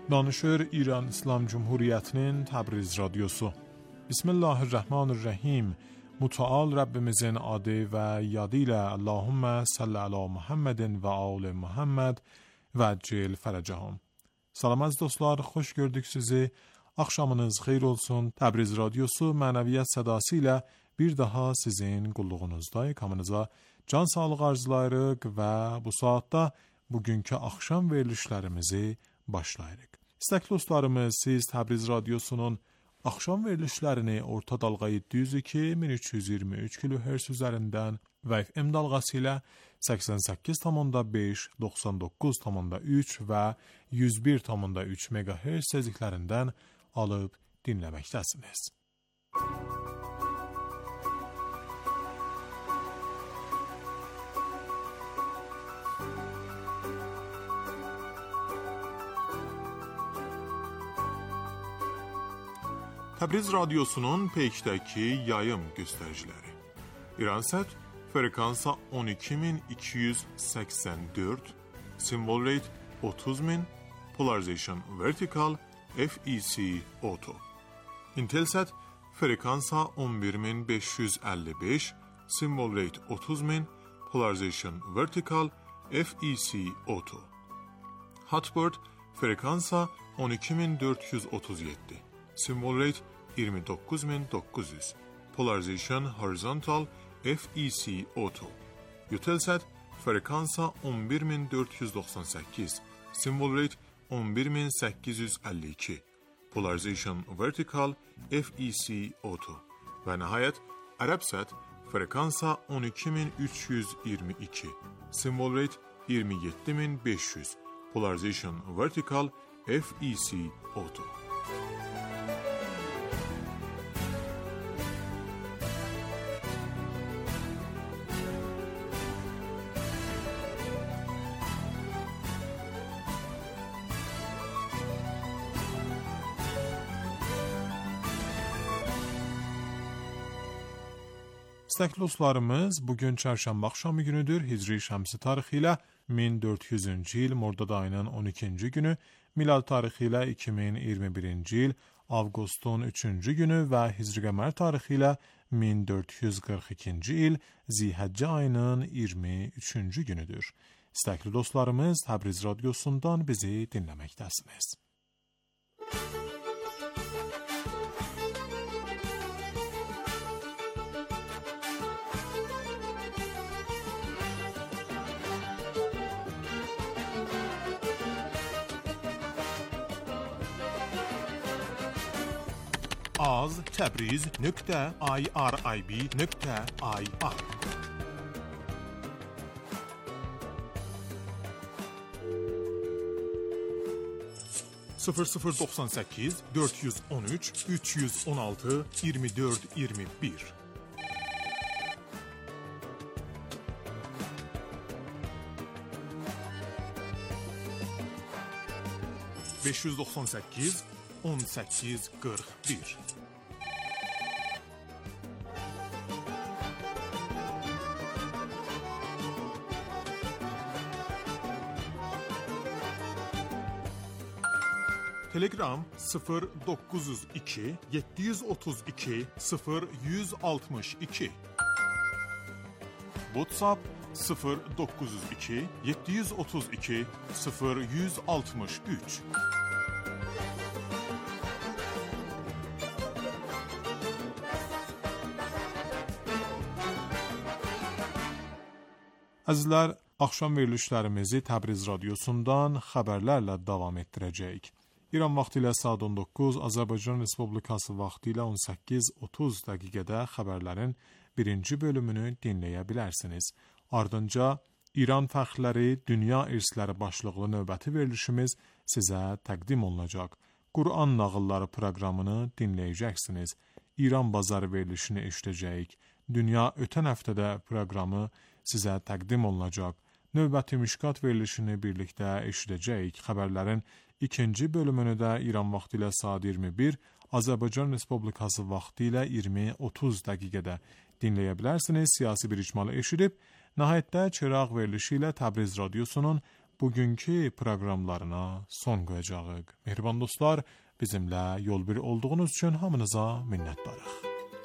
Danışır İran İslam Cumhuriyetinin Təbriz Radyosu. Bismillahirrahmanirrahim. Müteal Rabbimizin adı ve yadıyla Allahümme salli ala Muhammedin ve al Muhammed ve cil feracahum. Salam az dostlar, hoş gördük sizi. Akşamınız xeyir olsun. Təbriz Radyosu mənəviyyat sədasıyla bir daha sizin qulluğunuzdayıq. Hamınıza can sağlığı arzulayırıq ve bu saatte bugünkü akşam verilişlerimizi başlayırıq. İstəkli dostlarımız, siz Təbriz Radyosu'nun akşam verilişlerini orta dalga 702-1323 kHz üzerinden ve FM dalgası ile 88,5, 99,3 ve 101,3 MHz seziklerinden alıp dinlemektesiniz. Təbriz Radyosu'nun peykdəki yayım göstəriciləri. İransat frekansa 12284, symbol rate 30000, polarization vertical, FEC auto. Intelsat frekansa 11555, symbol rate 30000, polarization vertical, FEC auto. Hotbird frekansa 12437. Symbol rate 29900. Polarization horizontal, FEC auto. Eutelsat frekansa 11498. Symbol rate 11852. Polarization vertical, FEC auto. Ve nihayet Arabsat frekansa 12322. Symbol rate 27500. Polarization vertical, FEC auto. İstəkli dostlarımız, bugün çarşamba axşamı günüdür. Hicri şəmsi tarixi ilə 1400-cü il Mordad ayının 12-ci günü, milad tarixi ilə 2021-ci il Avqustun 3-cü günü və Hicri qəmər tarixi ilə 1442-ci il Zihəccə ayının 23-cü günüdür. İstəkli dostlarımız, Təbriz Radyosu'ndan bizi dinləməkdəsiniz. az.tebriz.irib.ir 0098 413 316 24 21 598 18 41 Telegram 0902 732 0162 WhatsApp 0902 732 0163 Əzizlər, axşam verilişlərimizi Təbriz Radyosu'ndan xəbərlərlə davam etdirəcəyik. İran vaxtı ilə saat 19, Azərbaycan Respublikası vaxtı ilə 18:30 dəqiqədə xəbərlərin birinci bölümünü dinləyə bilərsiniz. Ardınca İran fəxrləri, dünya irsləri başlıqlı növbəti verilişimiz sizə təqdim olunacaq. Quran nağılları proqramını dinləyəcəksiniz. İran bazarı verilişini eşidəcəyik. Dünya ötən həftədə proqramı sizə təqdim olunacaq. Növbəti Mişkat verilişini birlikdə eşidəcəyik. Xəbərlərin ikinci bölümünü də İran vaxtı ilə saat 21, Azərbaycan Respublikası vaxtı ilə 20:30 dəqiqədə dinləyə bilərsiniz. Siyasi bir icmalı eşidib, nəhayətdə Çıraq verilişi ilə Təbriz Radyosu'nun bugünkü proqramlarına son qoyacağıq. Mehriban dostlar, bizimlə yol bir olduğunuz üçün hamınıza minnətdarıq.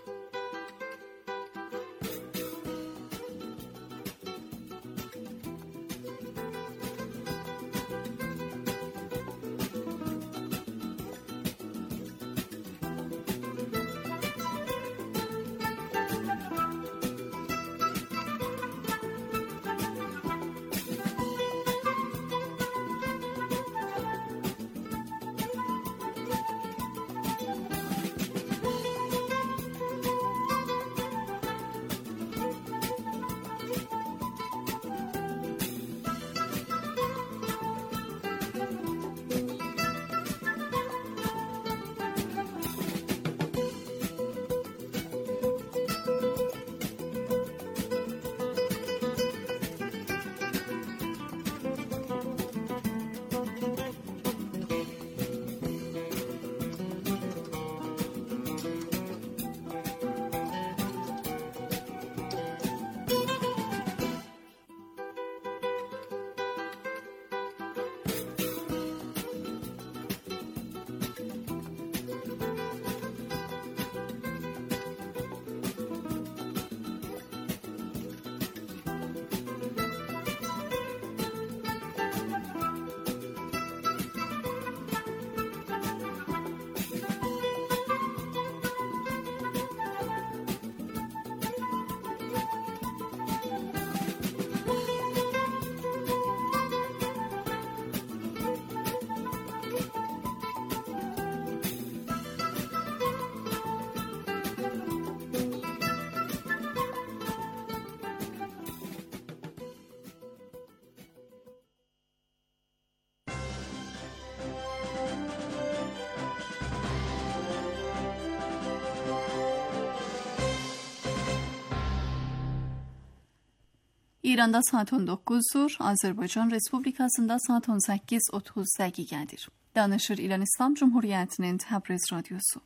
İranda saat 19'dur, Azərbaycan Respublikasında saat 18:30 dəqiqədir. Danışır İran İslam Cumhuriyyətinin Təbriz Radyosu.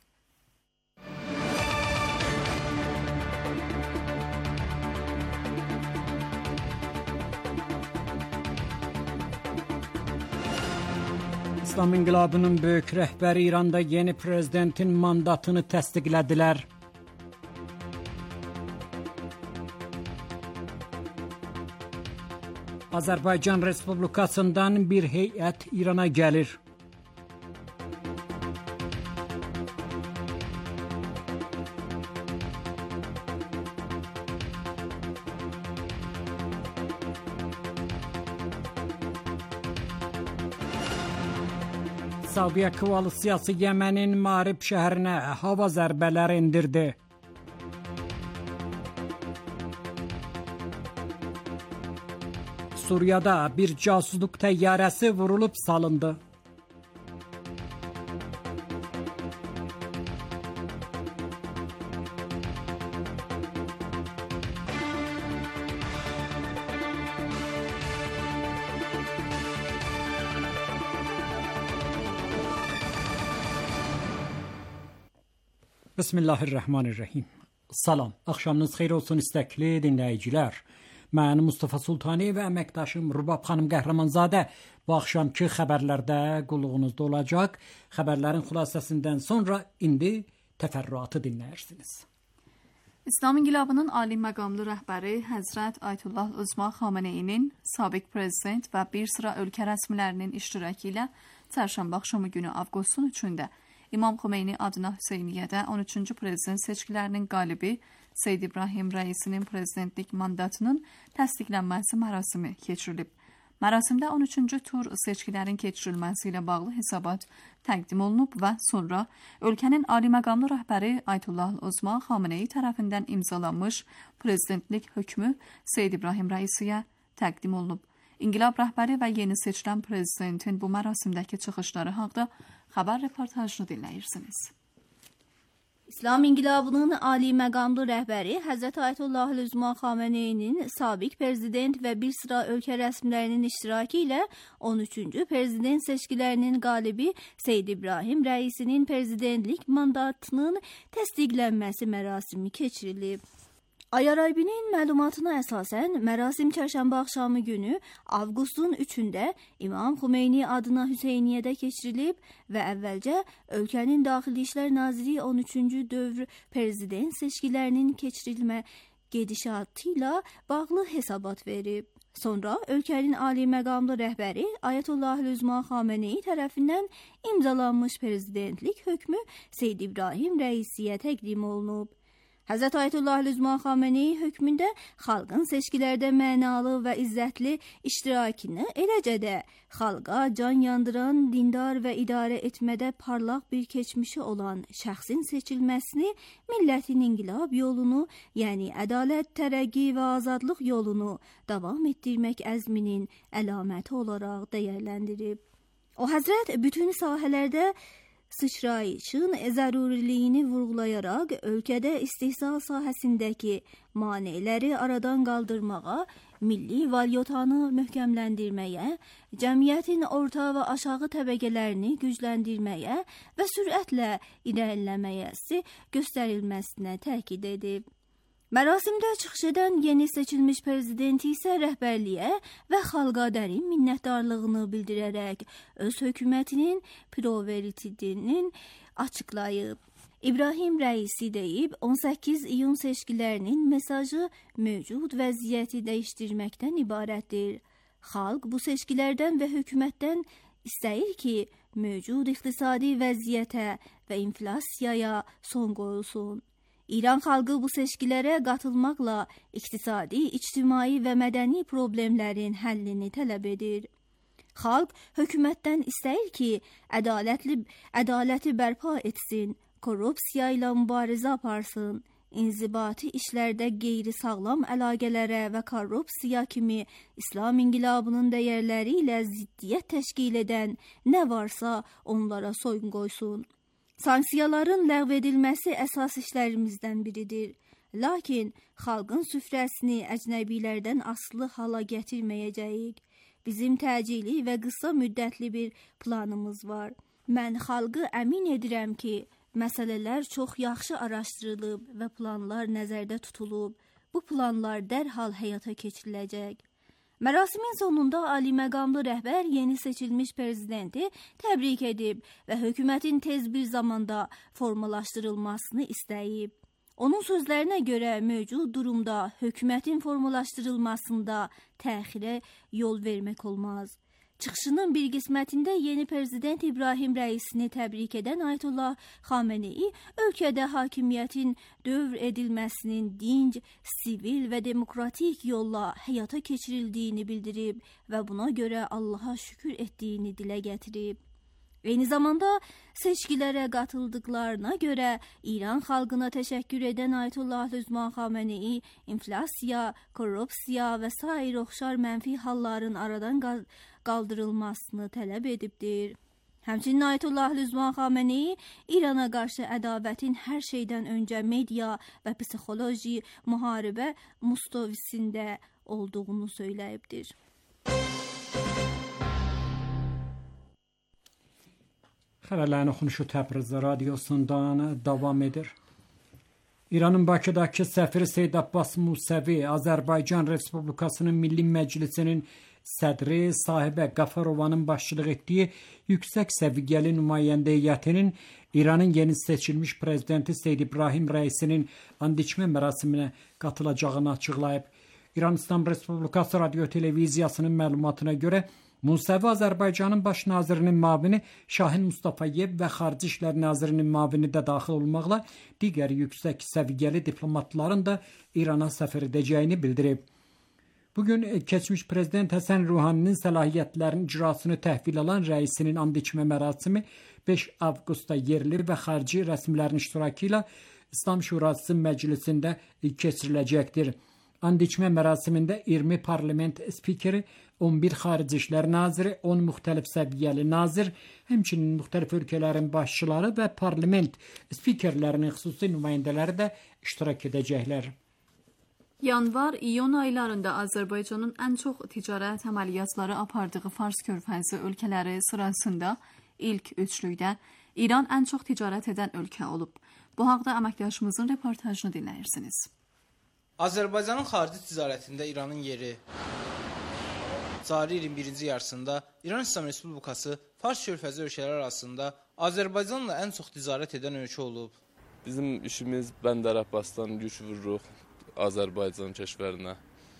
İslam İnqilabının böyük rəhbəri İranda yeni prezidentin mandatını təsdiqlədilər. Azərbaycan Respublikasından bir heyət İrana gəlir. Saudiya koalisiyası Yemenin Marib şəhərinə hava zərbələri endirdi. Suriyada bir casusluq təyyarəsi vurulub salındı. Bismillahirrahmanirrahim. Salam, axşamınız xeyir olsun istəkli dinləyicilər. Mən Mustafa Sultani və əməkdaşım Rubab xanım Qəhrəmanzadə bu axşamki xəbərlərdə qulluğunuzda olacaq. Xəbərlərin xülasəsindən sonra indi təfərrüatı dinləyirsiniz. İslam İnqilabının ali məqamlı rəhbəri Həzrət Ayətullah Uzma Xameneyinin sabiq prezident və bir sıra ölkə rəsmilərinin iştirakı ilə çərşənbə axşamı günü Avqustun 3-də İmam Xomeyni adına Hüseyniyyədə 13-cü prezident seçkilərinin qalibi Seyyid İbrahim Rəisinin prezidentlik mandatının təsdiqlənməsi mərasimi keçirilib. Mərasimdə 13-cü tur seçkilərin keçirilməsi ilə bağlı hesabat təqdim olunub və sonra ölkənin ali məqamlı rəhbəri Ayətullah Uzma Xameneyi tərəfindən imzalanmış prezidentlik hökmü Seyyid İbrahim Rəisiyə təqdim olunub. İnqilab rəhbəri və yeni seçilən prezidentin bu mərasimdəki çıxışları haqqında xəbər reportajını dinləyirsiniz. İslam İnqilabının ali məqamlı rəhbəri Həzrət Ayətullah Uzma Xameneyinin sabiq prezident və bir sıra ölkə rəsmilərinin iştirakı ilə 13-cü prezident seçkilərinin qalibi Seyyid İbrahim Rəisinin prezidentlik mandatının təsdiqlənməsi mərasimi keçirilib. IRIB-nin məlumatına əsasən mərasim çərşənbə axşamı günü avqustun 3-də İmam Xomeyni adına Hüseyniyyədə keçirilib və əvvəlcə ölkənin Daxili İşlər Naziri 13-cü dövr prezident seçkilərinin keçirilmə gedişatı ilə bağlı hesabat verib. Sonra ölkənin ali məqamlı rəhbəri Ayətullah Üzma Xameneyi tərəfindən imzalanmış prezidentlik hökmü Seyyid İbrahim Rəisiyə təqdim olunub. Həzrət Ayətullah Üzma Xameneyi hökmündə xalqın seçkilərdə mənalı və izzətli iştirakını, eləcə də xalqa can yandıran, dindar və idarə etmədə parlaq bir keçmişi olan şəxsin seçilməsini millətin inqilab yolunu, yəni ədalət, tərəqqi və azadlıq yolunu davam etdirmək əzminin əlaməti olaraq dəyərləndirib. O Həzrət bütün sahələrdə sıçrayışın zəruriliyini vurğulayaraq ölkədə istehsal sahəsindəki maneələri aradan qaldırmağa, milli valyotanı möhkəmləndirməyə, cəmiyyətin orta və aşağı təbəqələrini gücləndirməyə və sürətlə irəliləməyə göstərilməsinə təkid edib. Mərasimdə çıxış edən yeni seçilmiş prezidenti isə rəhbərliyə və xalqa dərin minnətdarlığını bildirərək öz hökumətinin prioritetini açıqlayıb. İbrahim Rəisi deyib, 18 iyun seçkilərinin mesajı mövcud vəziyyəti dəyişdirməkdən ibarətdir. Xalq bu seçkilərdən və hökumətdən istəyir ki, mövcud iqtisadi vəziyyətə və inflasiyaya son qoyulsun. İran xalqı bu seçkilərə qatılmaqla iqtisadi, ictimai və mədəni problemlərin həllini tələb edir. Xalq hökumətdən istəyir ki, ədaləti bərpa etsin, korrupsiya ilə mübarizə aparsın, inzibati işlərdə qeyri-sağlam əlaqələrə və korrupsiya kimi İslam inqilabının dəyərləri ilə ziddiyyət təşkil edən nə varsa onlara soyun qoysun. Sanksiyaların ləğv edilməsi əsas işlərimizdən biridir. Lakin xalqın süfrəsini əcnəbilərdən asılı hala gətirməyəcəyik. Bizim təcili və qısa müddətli bir planımız var. Mən xalqı əmin edirəm ki, məsələlər çox yaxşı araşdırılıb və planlar nəzərdə tutulub. Bu planlar dərhal həyata keçiriləcək. Mərasimin sonunda ali məqamlı rəhbər yeni seçilmiş prezidenti təbrik edib və hökumətin tez bir zamanda formalaşdırılmasını istəyib. Onun sözlərinə görə mövcud durumda hökumətin formalaşdırılmasında təxirə yol vermək olmaz. Çıxışının bir qismətində yeni prezident İbrahim Rəisini təbrik edən Ayətullah Xameneyi ölkədə hakimiyyətin dövr edilməsinin dinc, sivil və demokratik yolla həyata keçirildiyini bildirib və buna görə Allaha şükür etdiyini dilə gətirib. Eyni zamanda seçkilərə qatıldıqlarına görə İran xalqına təşəkkür edən Ayətullah Üzma Xameneyi inflasiya, korrupsiya və sair oxşar mənfi halların aradan qaldırılmasını tələb edibdir. Həmçinin Ayətullah Üzma Xameneyi İrana qarşı ədavətin hər şeydən öncə media və psixoloji müharibə müstəvisində olduğunu söyləyibdir. Xəbərlərin oxunuşu Təbriz radiosundan davam edir. İranın Bakıdakı səfiri Seyyid Abbas Musəvi, Azərbaycan Respublikasının Milli Məclisinin sədri Sahibə Qafarovanın başçılıq etdiyi yüksək səviyyəli nümayəndə heyətinin İranın yeni seçilmiş prezidenti Seyyid İbrahim Rəisinin and içmə mərasiminə qatılacağını açıqlayıb. İran İslam Respublikası Radio-Televiziyasının məlumatına görə Musəvi Azərbaycanın baş nazirinin müavini Şahin Mustafayev və Xarici İşlər nazirinin müavini də daxil olmaqla digər yüksək səviyyəli diplomatların da İrana səfər edəcəyini bildirib. Bugün keçmiş prezident Həsən Ruhaninin səlahiyyətlərinin icrasını təhvil alan rəisinin and içmə mərasimi 5 avqustda yerli və xarici rəsmilərin iştirakı ilə İslam Şurası Məclisində keçiriləcəkdir. And içmə mərasimində 20 parlament spikeri, 11 xarici işlər naziri, 10 müxtəlif səviyyəli nazir, həmçinin müxtəlif ölkələrin başçıları və parlament spikerlərinin xüsusi nümayəndələri də iştirak edəcəklər. Yanvar-iyun aylarında Azərbaycanın ən çox ticarət əməliyyatları apardığı Fars körfəzi ölkələri sırasında ilk üçlükdə İran ən çox ticarət edən ölkə olub. Bu haqda əməkdaşımızın reportajını dinləyirsiniz. Azərbaycanın xarici ticarətində İranın yeri. Cari ilin birinci yarısında İran İslam Respublikası Fars körfəzi ölkələri arasında Azərbaycanla ən çox ticarət edən ölkə olub. Bizim işimiz Bəndər Abbasdan yük vururuq Azərbaycan kəşvərinə.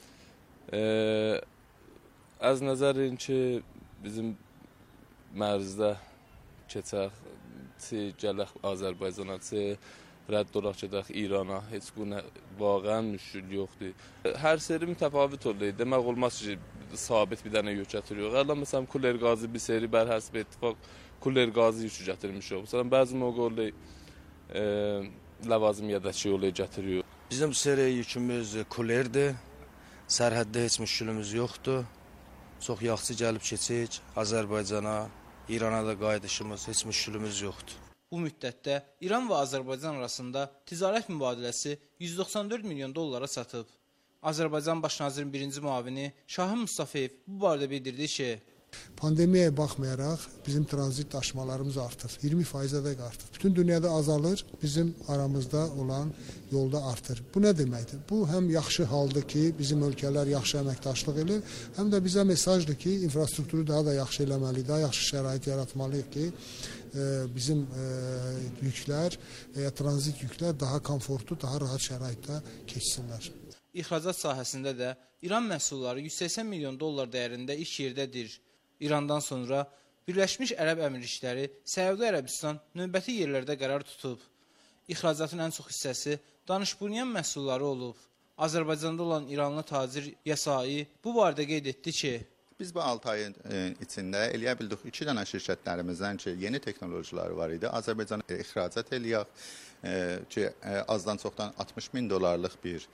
Az nəzərin ki, bizim mərzdə keçək, gələk Azərbaycana, rədd olaq gedək İrana, heç bu vaqəən müşkül yoxdur. Hər seri mütəfavit olur. Demək olmaz ki, sabit bir dənə yük gətiriyor. Əla məsələn, Kuller Qazi bir seri bər həsb ettifaq Kuller Qazi yükü gətirmişik. Məsələn, bəzi moqol ləvazimiyyədəki yolu gətiriyor. Bizim seri yükümüz Kullerdir. Sərhəddə heç müşkülümüz yoxdur. Çox yaxşı gəlib keçik Azərbaycana, İrana da qayıdışımız, heç müşkülümüz yoxdur. Bu müddətdə İran və Azərbaycan arasında ticarət mübadiləsi 194 milyon dollara çatıb. Azərbaycan Baş nazirinin birinci müavini Şahin Mustafayev bu barədə bildirdi ki, pandemiyaya baxmayaraq bizim tranzit daşımalarımız artır. 20%-ə artır. Bütün dünyada azalır, bizim aramızda olan yolda artır. Bu nə deməkdir? Bu həm yaxşı haldır ki, bizim ölkələr yaxşı əməkdaşlıq edir, həm də bizə mesajdır ki, infrastrukturu daha da yaxşı eləməliyik, daha yaxşı şərait yaratmalıyıq ki, bizim yüklər və ya tranzit yüklər daha komfortlu, daha rahat şəraitdə keçsinlər. İxracat sahəsində də İran məhsulları 180 milyon dollar dəyərində ilk yerdədir. İrandan sonra Birləşmiş Ərəb Əmirlikləri, Səudiyyə Ərəbistan növbəti yerlərdə qərar tutub. İxracatın ən çox hissəsi danışbunyan məhsulları olub. Azərbaycanda olan İranlı tacir Yasai bu barədə qeyd etdi ki, biz bu 6 ayın içində eləyə bildik 2 dənə şirkətlərimizdən ki, yeni texnologiyaları var idi. Azərbaycana ixracat eləyək ki, azdan çoxdan 60 min dollarlıq bir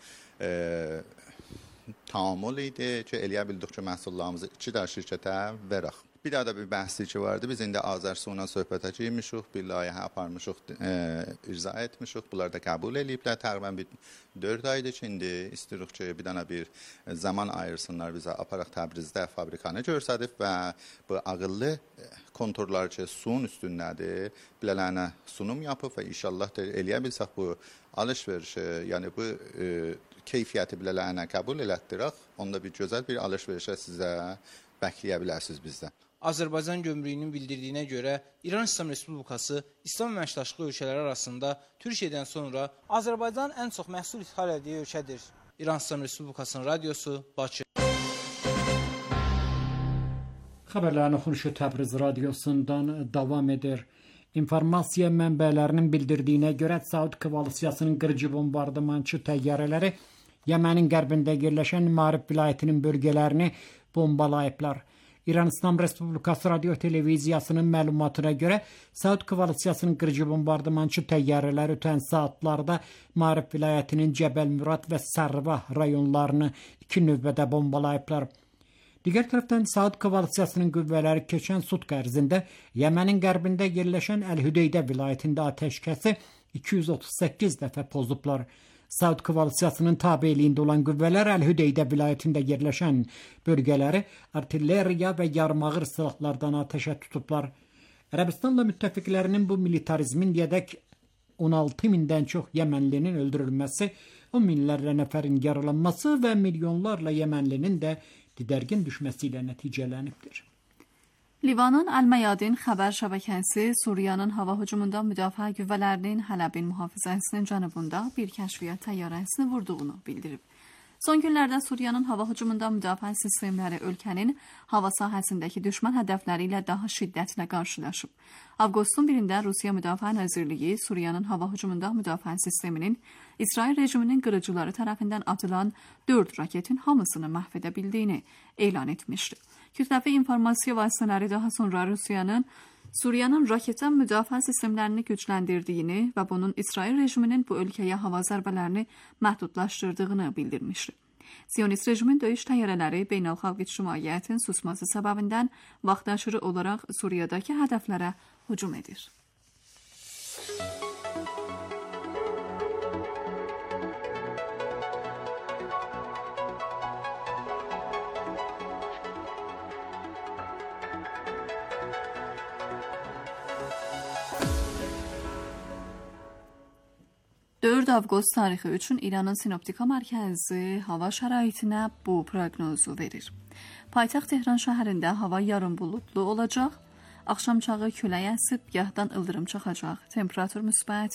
tamamul idi ki, eləyə bildik ki, məhsullarımızı 2 dənə şirkətə verək. Bir daha da bir bəhsi ki vardı. Biz indi Azərsu'yla söhbətə girmişik, bir layihə aparmışıq, icra etmişik. Bunlar da qəbul eləyiblər. Təqribən bir 4 aydır ki, indi istəyirik ki, bir dənə bir zaman ayırsınlar bizə. Aparaq Təbrizdə fabrikanı görsədib və bu ağıllı konturlar ki, suyun üstündədir, bilələrlə sunum yapıb və inşallah da eləyə bilsək bu alış-verişi, yəni bu keyfiyyəti bilələrlə qəbul elətdirək. Onda bir gözəl bir alış-verişə sizə bəkləyə bilərsiniz bizdən. Azərbaycan gömrüyünün bildirdiyinə görə İran İslam Respublikası İslam əməkdaşlığı ölkələri arasında Türkiyədən sonra Azərbaycan ən çox məhsul ixal etdiyi ölkədir. İran İslam Respublikasının radiosu Bakı. Xəbərlərin oxunuşu Təbriz radiosundan davam edir. İnformasiya mənbələrinin bildirdiyinə görə Saud koalisiyasının qırıcı bombardımançı təyyarələri Yemənin qərbində yerləşən Mərib vilayətinin bölgələrini bombalayıblar. İran İslam Respublikası Radio Televiziyasının məlumatına görə Saud koalisiyasının qırıcı bombardımançı təyyarələri ötən saatlarda Mərib vilayətinin Cəbəl Murad və Sərva rayonlarını 2 növbədə bombalayıblar. Digər tərəfdən Saud koalisiyasının qüvvələri keçən sutq ərzində Yemənin qərbində yerləşən Əl-Hüdeydə vilayətində atəşkəsi 238 dəfə pozublar. Saud koalisiyasının tabeliyində olan qüvvələr Əl-Hüdeydə vilayətində yerləşən bölgələri artilleriya və yarımağır silahlardan atəşə tutublar. Ərəbistanla müttəfiqlərinin bu militarizmin yedək 16 mindən çox Yəmənlinin öldürülməsi, 10 minlərlə nəfərin yaralanması və milyonlarla Yəmənlinin də didərgin düşməsi ilə nəticələnibdir. Livanın Əl-Məyadin xəbər şəbəkəsi Suriyanın hava hücumundan müdafiə qüvvələrinin Hələbin mühafizəsinin cənubunda bir kəşfiyyat təyyarəsini vurduğunu bildirib. Son günlərdə Suriyanın hava hücumundan müdafiə sistemləri ölkənin hava sahəsindəki düşmən hədəfləri ilə daha şiddətlə qarşılaşıb. Avqustun 1-də Rusiya Müdafiə Nazirliyi Suriyanın hava hücumundan müdafiə sisteminin İsrail rejiminin qırıcıları tərəfindən atılan 4 raketin hamısını məhv edə bildiyini elan etmişdi. Kütləvi informasiya vasitələri daha sonra Suriyanın raketdən müdafiə sistemlərini gücləndirdiyini və bunun İsrail rejiminin bu ölkəyə hava zərbələrini məhdudlaşdırdığını bildirmişdi. Siyonist rejimin döyüş təyyarələri beynəlxalq ictimaiyyətin susması səbəbindən vaxtaşırı olaraq Suriyadakı hədəflərə hücum edir. 4 avqust tarixi üçün İranın Sinoptika Mərkəzi hava şəraitinə bu proqnozu verir. Paytaxt Tehran şəhərində hava yarım buludlu olacaq. Axşamçağı külək əsib, gahdan ildırım çaxacaq. Temperatur müsbət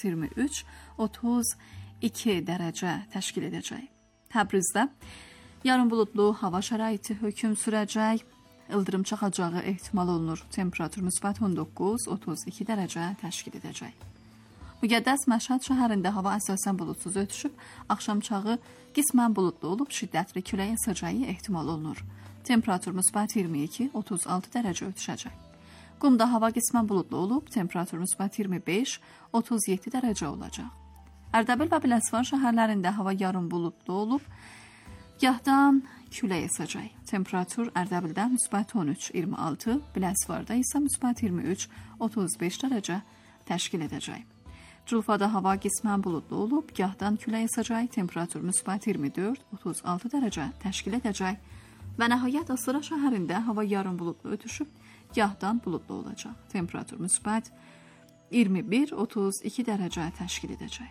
23-32 dərəcə təşkil edəcək. Təbrizdə yarım buludlu hava şəraiti hökm sürəcək. İldırım çaxacağı ehtimal olunur. Temperatur müsbət 19-32 dərəcə təşkil edəcək. Müqəddəs Məşhəd şəhərində hava əsasən buludsuz ötüşüb, axşamçağı qismən buludlu olub, şiddətli külək əsacağı ehtimal olunur. Temperatur müsbət 22-36 dərəcə ötüşəcək. Qumda hava qismən buludlu olub, temperatur müsbət 25-37 dərəcə olacaq. Ərdəbil və Biləsuvar şəhərlərində hava yarım buludlu olub, gahdan külək əsəcək. Temperatur Ərdəbildə müsbət 13-26, Biləsuvarda isə müsbət 23-35 dərəcə təşkil edəcək. Culfada hava qismən buludlu olub, gahdan külək əsəcək. Temperatur müsbət 24-36 dərəcə təşkil edəcək. Və nəhayət Asıra şəhərində hava yarım buludlu ötüşüb, gahdan buludlu olacaq. Temperatur müsbət 21-32 dərəcə təşkil edəcək.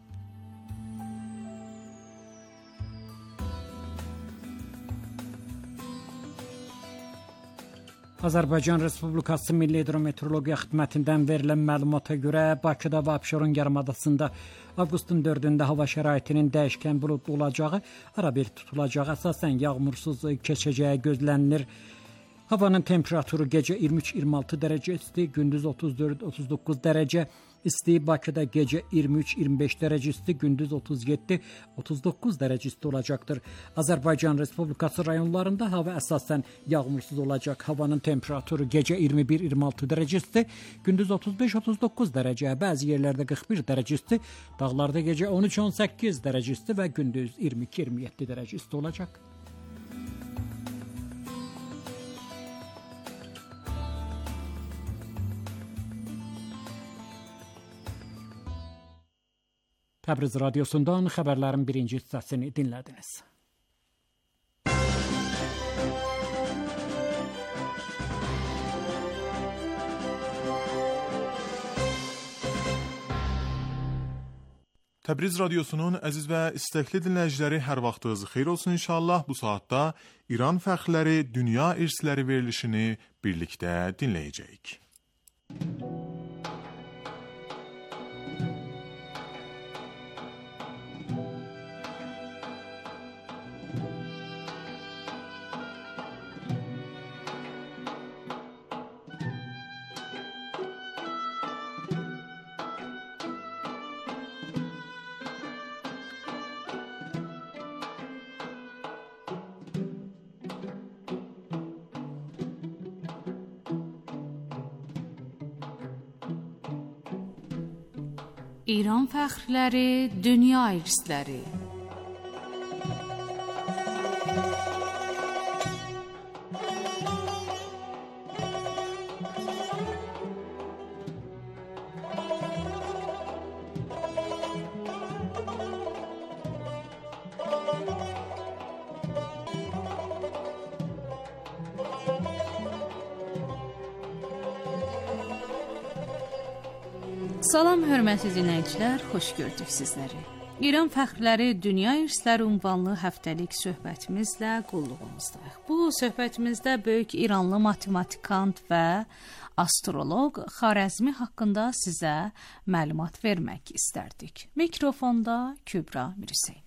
Azərbaycan Respublikası Milli Hidrometeorologiya Xidmətindən verilən məlumata görə Bakıda və Abşeron yarımadasında avqustun 4-də hava şəraitinin dəyişkən buludlu olacağı, arabir tutulacağı, əsasən yağmursuz keçəcəyi gözlənilir. Havanın temperaturu gecə 23-26 dərəcə isti, gündüz 34-39 dərəcə isti, Bakıda gecə 23-25 dərəcə isti, gündüz 37-39 dərəcə isti olacaqdır. Azərbaycan Respublikası rayonlarında hava əsasən yağmursuz olacaq. Havanın temperaturu gecə 21-26 dərəcə isti, gündüz 35-39 dərəcə, bəzi yerlərdə 41 dərəcə isti, dağlarda gecə 13-18 dərəcə isti və gündüz 22-27 dərəcə isti olacaq. Təbriz radiosundan xəbərlərin birinci hissəsini dinlədiniz. Təbriz radiosunun əziz və istəkli dinləyiciləri, hər vaxtınız xeyir olsun inşallah. Bu saatda İran fəxrləri, dünya irsləri verilişini birlikdə dinləyəcəyik. İran fəxrləri, dünya irsləri. Salam hörmətli dinləyicilər, xoş gördük sizləri. İran fəxrləri, dünya irsləri ünvanlı həftəlik söhbətimizlə qulluğumuzdayıq. Bu söhbətimizdə böyük İranlı matematikant və astroloq Xarəzmi haqqında sizə məlumat vermək istərdik. Mikrofonda Kübra Mirseyni.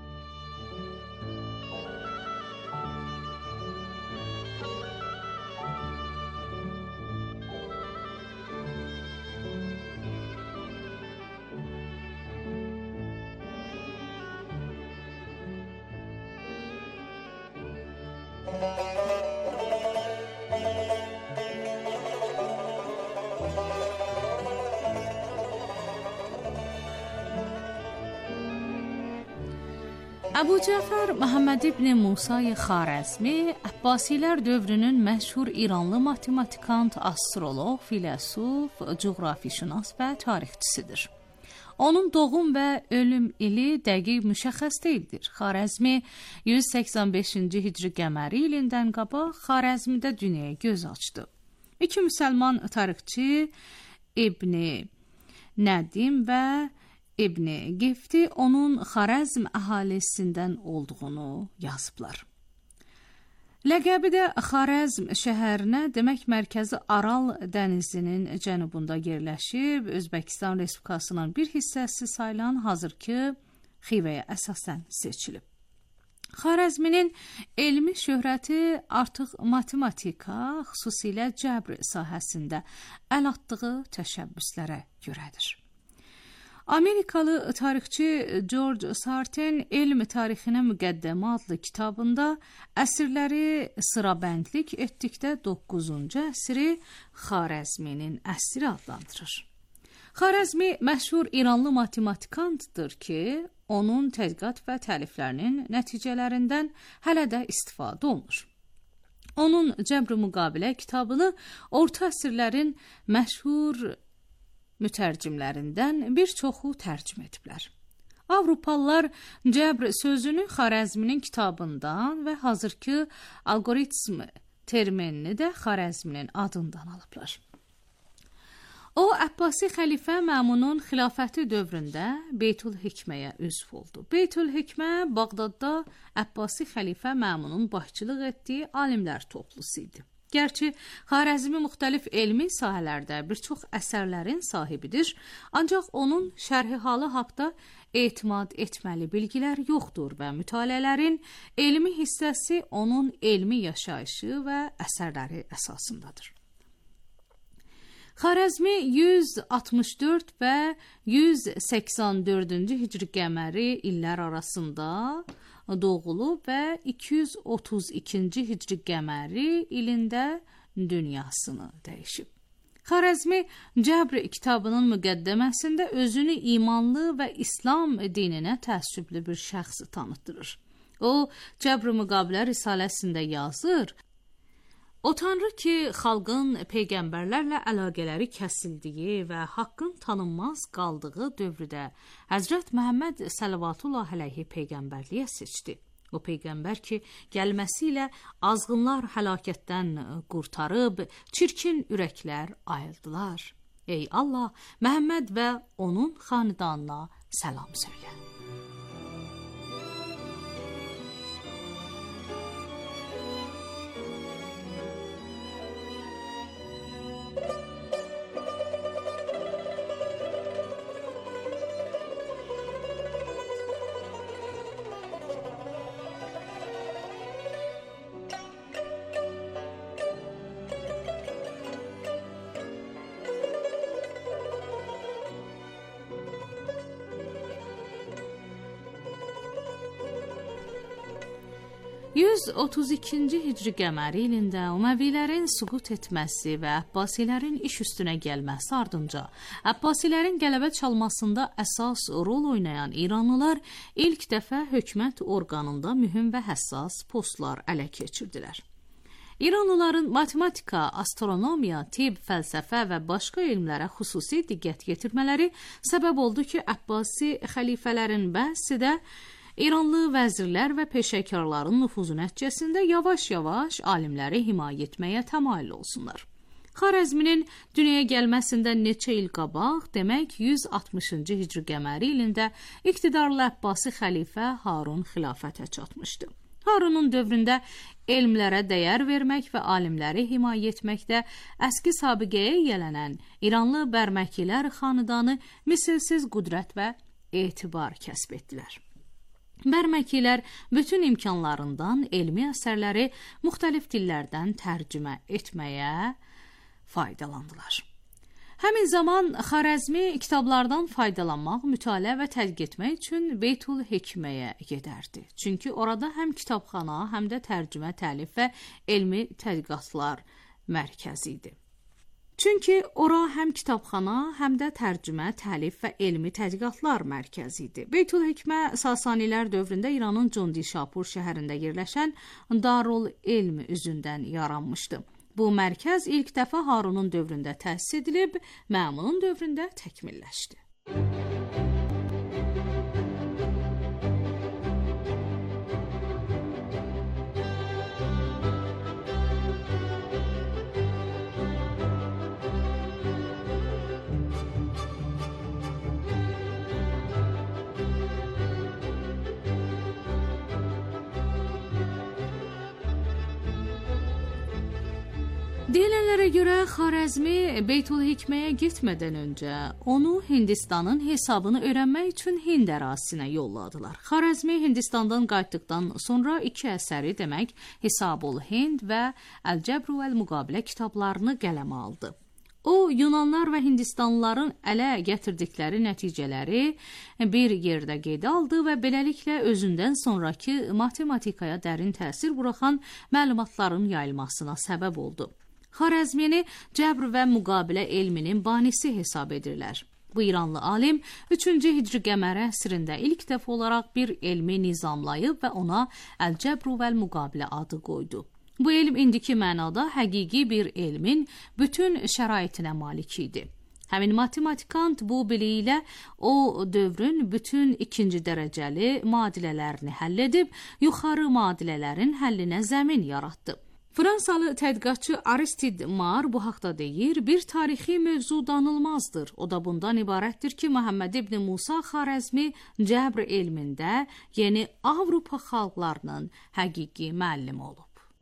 Əbu Cəfər Məhəmməd ibn Musay Xarəzmi Əbbasilər dövrünün məşhur İranlı matematikant, astroloq, filosof, coğrafiyşünas və tarixçisidir. Onun doğum və ölüm ili dəqiq müşəxəs deyildir. Xarəzmi 185-ci hicri qəməri ilindən qabaq Xarəzmidə dünyaya göz açdı. İki müsəlman tarixçi İbn Nədim və İbn Gefti onun Xarəzm əhalisindən olduğunu yazıblar. Ləqəbi də Xarəzm şəhərinə, demək mərkəzi Aral dənizinin cənubunda yerləşib, Özbəkistan Respublikasının bir hissəsi sayılan hazırki Xivəyə əsasən seçilib. Xarəzminin elmi şöhrəti artıq matematika, xüsusilə cəbr sahəsində əl atdığı təşəbbüslərə görədir. Amerikalı tarixçi George Sarton Elm tarixinə müqəddəmə adlı kitabında əsrləri sırabəndlik etdikdə 9-cu əsri Xarəzminin əsri adlandırır. Xarəzmi məşhur İranlı matematikantdır ki, onun tədqiqat və təliflərinin nəticələrindən hələ də istifadə olunur. Onun Cəbr-i Müqabilə kitabını orta əsrlərin məşhur mütərcimlərindən bir çoxu tərcümə ediblər. Avropalılar cəbr sözünü Xarəzminin kitabından və hazırki algoritm terminini də Xarəzminin adından alıblar. O, Əbbasi xəlifə Məmunun xilafəti dövründə Beytül-Hikməyə üzv oldu. Beytül-Hikmə Bağdadda Əbbasi xəlifə Məmunun başçılıq etdiyi alimlər toplusu idi. Gerçi Xarəzmi müxtəlif elmi sahələrdə bir çox əsərlərin sahibidir, ancaq onun şərhi halı haqda etimad etməli bilgilər yoxdur və mütaliələrin elmi hissəsi onun elmi yaşayışı və əsərləri əsasındadır. Xarəzmi 164 və 184-cü hicri qəməri illər arasında doğulub və 232-ci hicri qəməri ilində dünyasını dəyişib. Xarəzmi Cəbr kitabının müqəddəməsində özünü imanlı və İslam dininə təəssüblü bir şəxsi tanıtdırır. O, Cəbr-i Müqabilə risaləsində yazır: O Tanrı ki, xalqın peyğəmbərlərlə əlaqələri kəsildiyi və haqqın tanınmaz qaldığı dövrdə Həzrət Məhəmməd sələvatullah əleyhi peyğəmbərliyə seçdi. O peyğəmbər ki, gəlməsi ilə azğınlar həlakətdən qurtarıb, çirkin ürəklər ayıldılar. Ey Allah, Məhəmməd və onun xanədanına səlam söylə. ...132-ci hicri qəməri ilində Uməvilərin süqut etməsi və Əbbasilərin iş üstünə gəlməsi ardınca Əbbasilərin qələbə çalmasında əsas rol oynayan İranlılar ilk dəfə hökumət orqanında mühüm və həssas postlar ələ keçirdilər. İranlıların matematika, astronomiya, tibb, fəlsəfə və başqa elmlərə xüsusi diqqət yetirmələri səbəb oldu ki, Əbbasi xəlifələrin bəzi də İranlı vəzirlər və peşəkarların nüfuzu nəticəsində yavaş-yavaş alimləri himayə etməyə təmayül olsunlar. Xarəzminin dünyaya gəlməsində neçə il qabaq, demək 160-cı hicri qəməri ilində iqtidarlı Əbbasi xəlifə Harun xilafətə çatmışdı. Harunun dövründə elmlərə dəyər vermək və alimləri himayə etməkdə əski sabiqəyə yiyələnən İranlı Bərməkilər xanədanı misilsiz qüdrət və etibar kəsb etdilər. Bərməkilər bütün imkanlarından elmi əsərləri müxtəlif dillərdən tərcümə etməyə faydalandılar. Həmin zaman Xarəzmi kitablardan faydalanmaq, mütaliə və tədqiq etmək üçün Beytül-Hikməyə gedərdi. Çünki orada həm kitabxana, həm də tərcümə, təlif və elmi tədqiqatlar mərkəzi idi. Çünki ora həm kitabxana, həm də tərcümə, təlif və elmi tədqiqatlar mərkəzi idi. Beytül-Hikmə Sasanilər dövründə İranın Condişapur şəhərində yerləşən Darul Elm üzündən yaranmışdı. Bu mərkəz ilk dəfə Harunun dövründə təsis edilib, Məmunun dövründə təkmilləşdi. Deyilənlərə görə Xarəzmi Beytülhikməyə getmədən öncə onu Hindistanın hesabını öyrənmək üçün Hind ərazisinə yolladılar. Xarəzmi Hindistandan qayıtdıqdan sonra 2 əsəri demək Hesabul Hind və Əl-Cəbr vəl-Müqabilə kitablarını qələmə aldı. O, Yunanlar və Hindistanlıların ələ gətirdikləri nəticələri bir yerdə qeydə aldı və beləliklə özündən sonraki matematikaya dərin təsir buraxan məlumatların yayılmasına səbəb oldu. Xarəzmini Cəbr və Müqabilə elminin banisi hesab edirlər. Bu İranlı alim 3-cü Hicri qəməri əsrində ilk dəfə olaraq bir elmi nizamlayıb və ona Əl-Cəbr vəl-Müqabilə adı qoydu. Bu elm indiki mənada həqiqi bir elmin bütün şəraitinə malik idi. Həmin matematikant bu biliyi ilə o dövrün bütün ikinci dərəcəli madilələrini həll edib, yuxarı madilələrin həllinə zəmin yaratdı. Fransalı tədqiqatçı Aristide Mar bu haqda deyir, bir tarixi mövzu danılmazdır. O da bundan ibarətdir ki, Məhəmməd ibn Musa Xarəzmi Cəbr elmində yeni Avropa xalqlarının həqiqi müəllimi olub.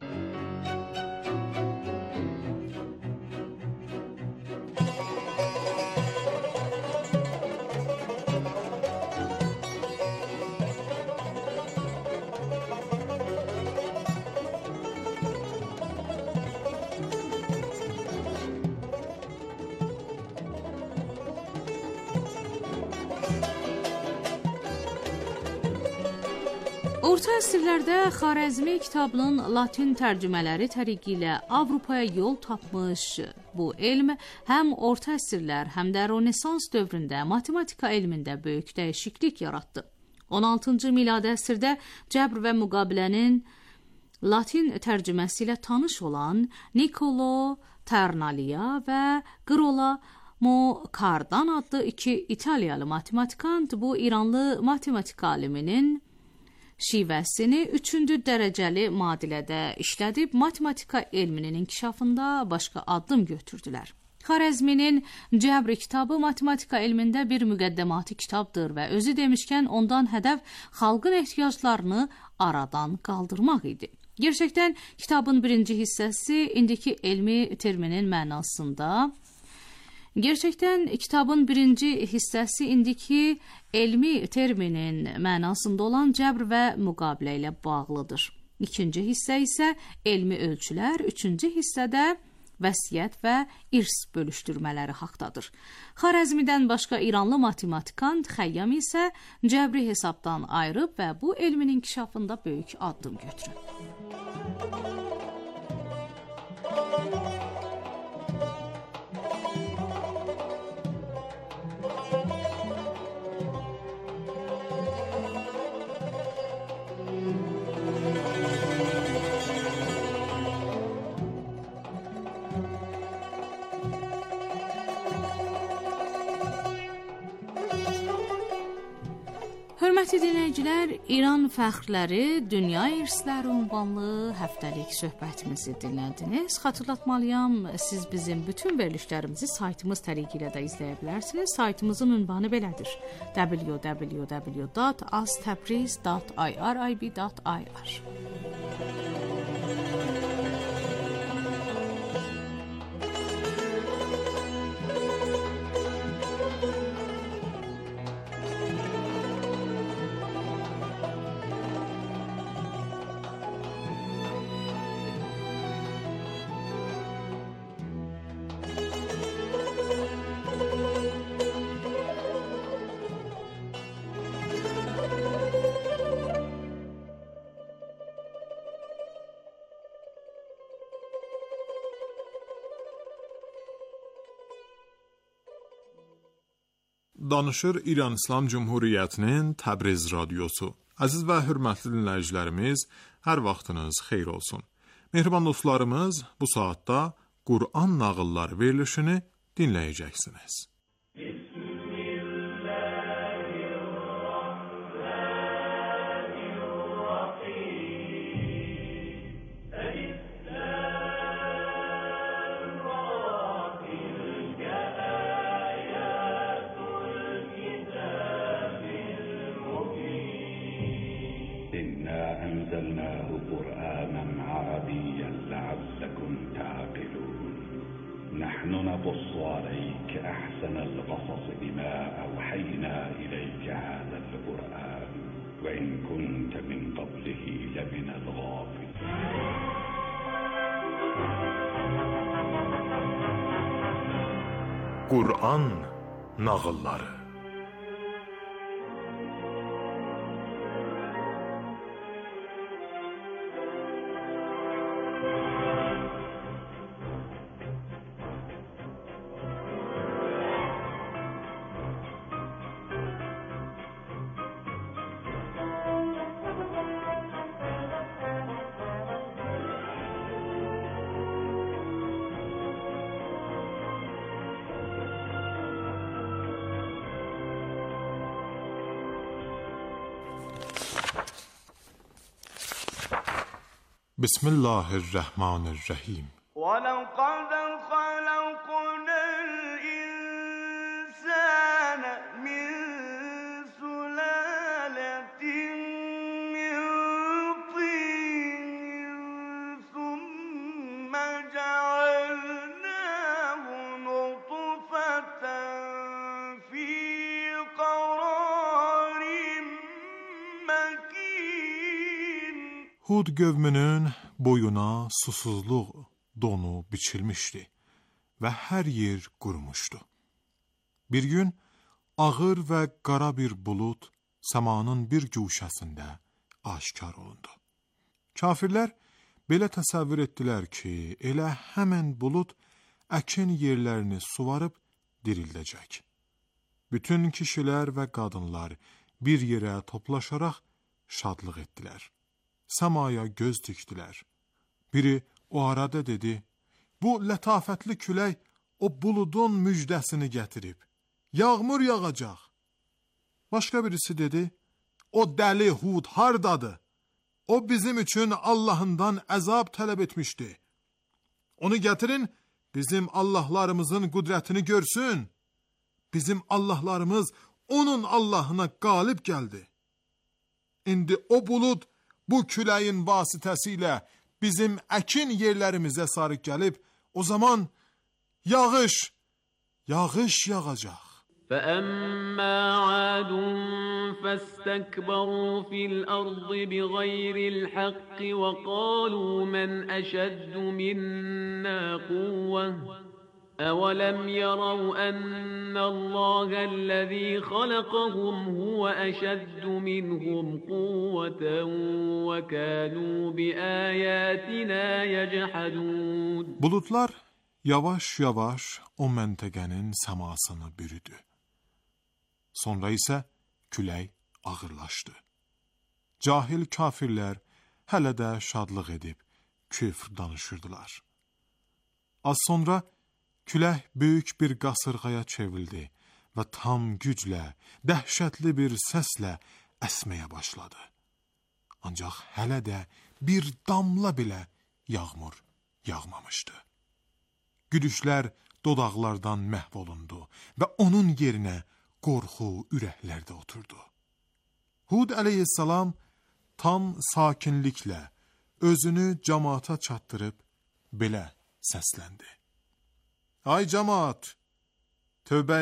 Orta əsrlərdə Xarəzmi kitabının latin tərcümələri təriqi ilə Avropaya yol tapmış bu elm həm orta əsrlər, həm də Rönesans dövründə matematika elmində böyük dəyişiklik yaratdı. 16-cı miladi əsrdə Cəbr və Müqabilənin latin tərcüməsi ilə tanış olan Niccolo Ternaliya və Girolamo Cardan adlı 2 İtaliyalı matematikant bu İranlı matematika aliminin şivəsini 3-cü dərəcəli madilədə işlədib matematika elminin inkişafında başqa addım götürdülər. Xarəzminin Cəbr kitabı matematika elmində bir müqəddəmati kitabdır və özü demişkən ondan hədəf xalqın ehtiyaclarını aradan qaldırmaq idi. Gerçəkdən kitabın birinci hissəsi indiki elmi terminin mənasında olan Cəbr və Müqabilə ilə bağlıdır. İkinci hissə isə elmi ölçülər, üçüncü hissədə vəsiyyət və irs bölüşdürmələri haqdadır. Xarəzmidən başqa İranlı matematikant Xəyyam isə Cəbri hesabdan ayırıb və bu elmin inkişafında böyük addım götürüb. Hörmətli dinləyicilər, İran fəxrləri, dünya irsləri ünvanlı həftəlik söhbətimizi dinlədiniz. Xatırlatmalıyam, siz bizim bütün verilişlərimizi saytımız təriqi ilə də izləyə bilərsiniz. Saytımızın ünvanı belədir: www.aztabriz.irib.ir. Danışır İran İslam Cumhuriyyətinin Təbriz radiosu. Əziz və hörmətli dinləyicilərimiz, hər vaxtınız xeyir olsun. Mehriban dostlarımız, bu saatda Qur'an nağılları verilişini dinləyəcəksiniz. أنزلناه قرآنا عربيا لعلكم تعقلون نحن نقص عليك أحسن القصص بما أوحينا إليك هذا القرآن وإن كنت من قبله لمن الغافلين. Qur'an nağılları. Bismillahirrahmanirrahim. وَلَقَدْ خَلَقْنَا الْإِنسَانَ مِنْ سُلَالَةٍ مِنْ طِينٍ ثُمَّ جَعَلْنَاهُ نُطْفَةً فِي قَرَارٍ مَكِينٍ. Hud qövmünün boyuna susuzluq donu biçilmişdi və hər yer qurumuşdu. Bir gün ağır və qara bir bulud səmanın bir güşəsində aşkar olundu. Kafirlər belə təsəvvür etdilər ki, elə həmən bulud əkin yerlərini suvarıb dirildəcək. Bütün kişilər və qadınlar bir yerə toplaşaraq şadlıq etdilər. Səmaya göz dikdilər. Biri o arada dedi, bu lətafətli külək o buludun müjdəsini gətirib. Yağmur yağacaq. Başqa birisi dedi, o dəli Hud hardadır? O bizim üçün Allahından əzab tələb etmişdi. Onu gətirin, bizim Allahlarımızın qüdrətini görsün. Bizim Allahlarımız onun Allahına qalib gəldi. İndi o bulud bu küləyin vasitəsilə bizim əkin yerlərimizə sarı gəlib, o zaman yağış yağacaq. فَأَمَّا عَادٌ فَاسْتَكْبَرُوا فِي الْأَرْضِ بِغَيْرِ الْحَقِّ وَقَالُوا مَنْ أَشَدُّ مِنَّا قُوَّةً أَوَلَمْ يَرَوْا أَنَّ اللَّهَ الَّذِي خَلَقَهُمْ هُوَ أَشَدُّ مِنْهُمْ قُوَّةً وَكَانُوا بِآيَاتِنَا يَجْحَدُونَ. Bulutlar yavaş-yavaş o məntəqənin səmasını bürüdü. Sonra isə külək ağırlaşdı. Cahil kafirlər hələ də şadlıq edib küfr danışırdılar. Az sonra külək böyük bir qasırğaya çevrildi və tam güclə, dəhşətli bir səslə əsməyə başladı. Ancaq hələ də bir damla belə yağmur yağmamışdı. Gülüşlər dodaqlardan məhv olundu və onun yerinə qorxu ürəklərdə oturdu. Hud əleyhissalam tam sakinliklə özünü cəmaata çatdırıb belə səsləndi. Ay cəmaat, tövbə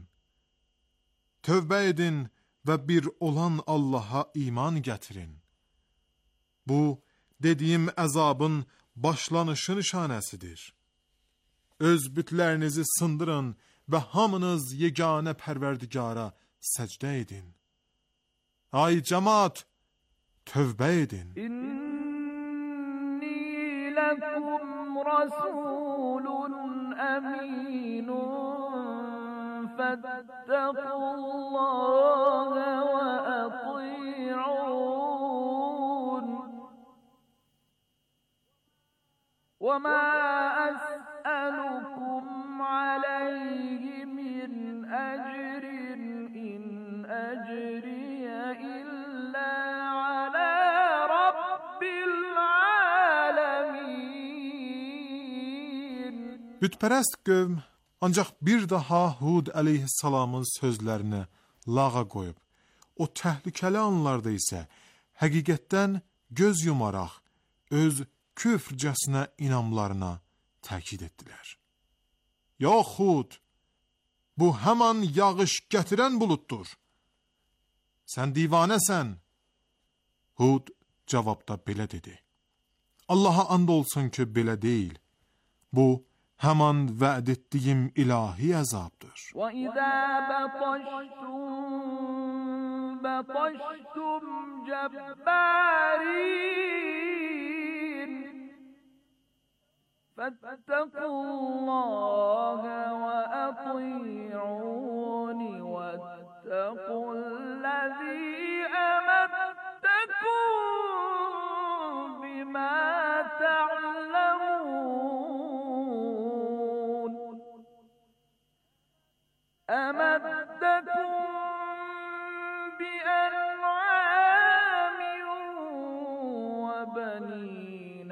edin və bir olan Allaha iman gətirin. Bu, dediyim əzabın başlanışı nişanəsidir. Öz bütlərinizi sındırın və hamınız yeganə pərverdigara səcdə edin. Ay cəmaat, tövbə edin. İnni ləkum rasulun əminun fəttəqullâhe və əti'un və mə əs'əlukum aleyhi min əcrin in əcriyə illə alə rabbil aləmin. Bütpərəst qövm ancaq bir daha Hud əleyhissalamın sözlərini lağa qoyub, o təhlükəli anlarda isə həqiqətdən göz yumaraq öz küfrcəsinə inamlarına təkid etdilər. Yoxud, bu həman yağış gətirən buluddur. Sən divanəsən. Hud cavabda belə dedi. Allaha and olsun ki, belə deyil. Bu, həman vəd etdiyim ilahi əzabdır. وَإِذَا بَطَشْتُمْ جَبَّارِينَ فَاتَّقُوا اللَّهَ وَأَطِيعُونِ وَاتَّقُوا الَّذِي أَمَدَّكُم بِمَا تَعْلَمُونَ أَمَدَّكُم بِأَنْعَامٍ وَبَنِينَ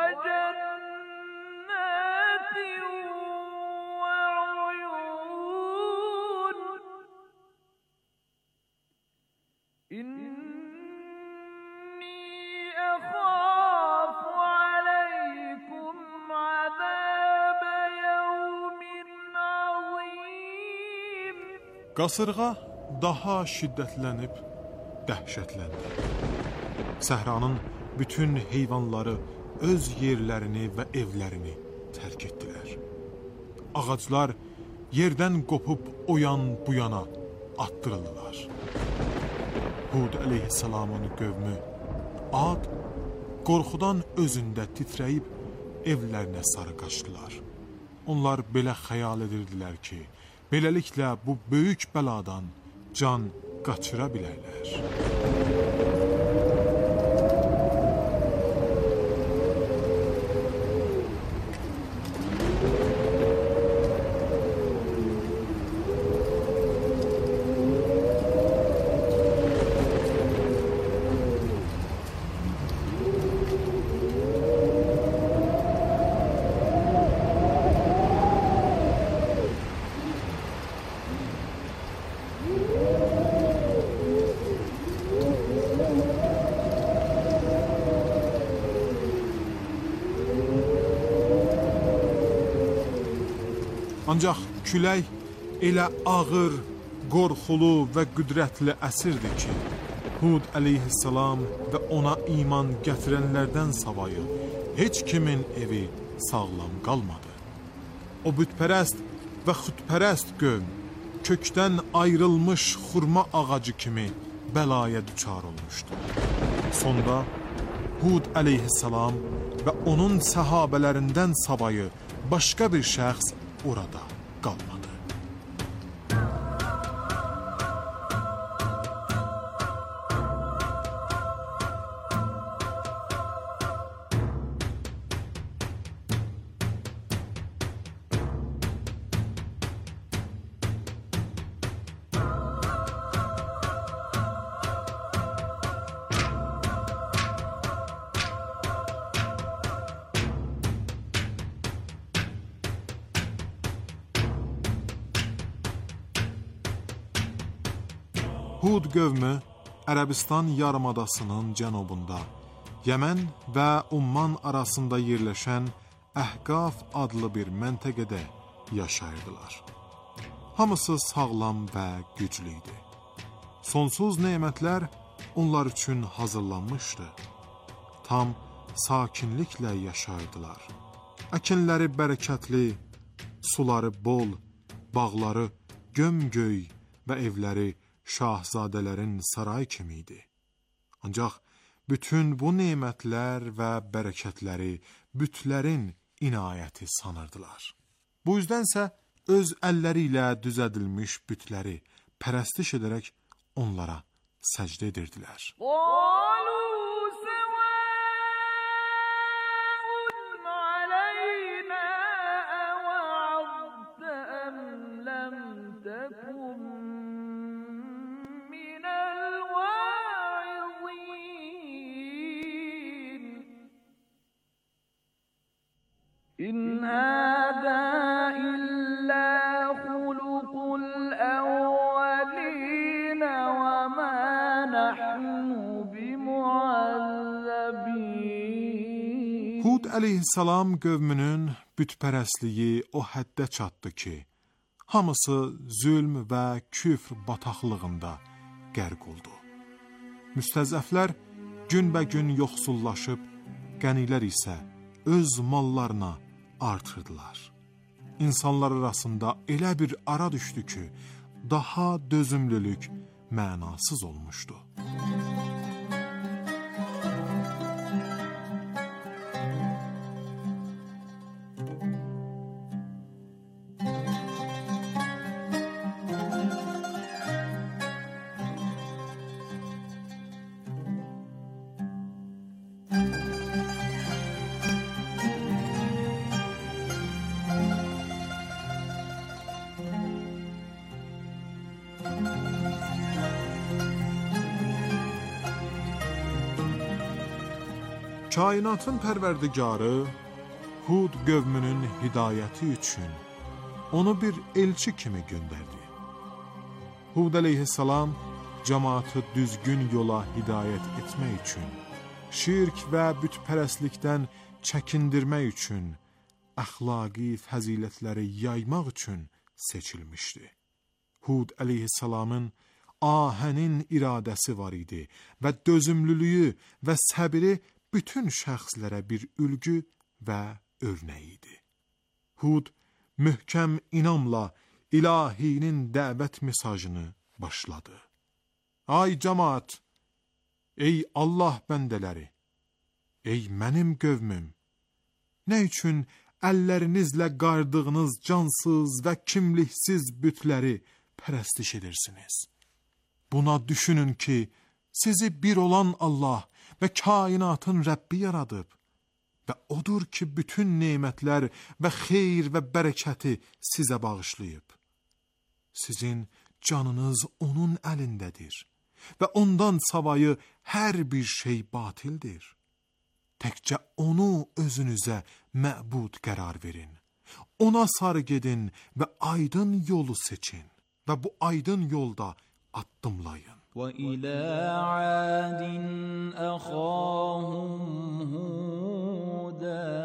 وَجَنَّاتٍ وَعُيُونٍ إِنِّي أَخَافُ عَلَيْكُمْ عَذَابَ يَوْمٍ عَظِيمٍ. Qasırğa daha şiddətlənib dəhşətləndi. Səhranın bütün heyvanları öz yerlərini və evlərini tərk etdilər. Ağaclar yerdən qopub o yan bu yana atdırıldılar. Hud əleyhissalamın qövmü Ad qorxudan özündə titrəyib evlərinə sarı qaçdılar. Onlar belə xəyal edirdilər ki, beləliklə bu böyük bəladan can qaçıra bilərlər. Ancaq külək elə ağır, qorxulu və qüdrətli əsirdir ki, Hud əleyhissalam və ona iman gətirənlərdən savayı heç kimin evi sağlam qalmadı. O bütpərəst və xudpərəst qövm kökdən ayrılmış xurma ağacı kimi bəlaya düçar olmuşdu. Sonda Hud əleyhissalam və onun səhabələrindən savayı başqa bir şəxs orada qalmadı. Hud qövmü Ərəbistan yarımadasının cənubunda, Yəmən və Umman arasında yerləşən Əhqaf adlı bir məntəqədə yaşayırdılar. Hamısı sağlam və güclü idi. Sonsuz nemətlər onlar üçün hazırlanmışdı. Tam sakinliklə yaşayırdılar. Əkinləri bərəkətli, suları bol, bağları gömgöy və evləri şahzadələrin saray kimi idi. Ancaq bütün bu nemətlər və bərəkətləri bütlərin inayəti sanırdılar. Bu yüzdənsə öz əlləri ilə düzədilmiş bütləri pərəstiş edərək onlara səcdə edirdilər. إن هذا إلا خلق الأولين وما نحن بمعذبين. Hud əleyhissalam qövmünün bütpərəstliyi o həddə çatdı ki, hamısı zülm və küfr bataqlığında qərq oldu. Müstəzəflər günbəgün yoxsullaşıb, qənilər isə öz mallarına artırdılar. İnsanlar arasında elə bir ara düşdü ki, daha dözümlülük mənasız olmuşdu. Kainatın pərverdigarı Hud qövmünün hidayəti üçün onu bir elçi kimi göndərdi. Hud əleyhissalam cəmaatı düzgün yola hidayət etmək üçün, şirk və bütpərəstlikdən çəkindirmək üçün, əxlaqi fəzilətləri yaymaq üçün seçilmişdi. Hud əleyhissalamın ahənin iradəsi var idi və dözümlülüyü və səbiri bütün şəxslərə bir ülgü və örnək idi. Hud möhkəm inamla ilahinin dəvət mesajını başladı. Ay cəmaat, ey Allah bəndələri, ey mənim qövmüm, nə üçün əllərinizlə qardığınız cansız və kimliksiz bütləri pərəstiş edirsiniz? Buna düşünün ki, sizi bir olan Allah və kainatın Rəbbi yaradıb və odur ki, bütün nemətlər və xeyir və bərəkəti sizə bağışlayıb. Sizin canınız onun əlindədir və ondan savayı hər bir şey batildir. Təkcə onu özünüzə məbud qərar verin. Ona sarı gedin və aydın yolu seçin və bu aydın yolda addımlayın. وَإِلَى عَادٍ أَخَاهُمْ هُودًا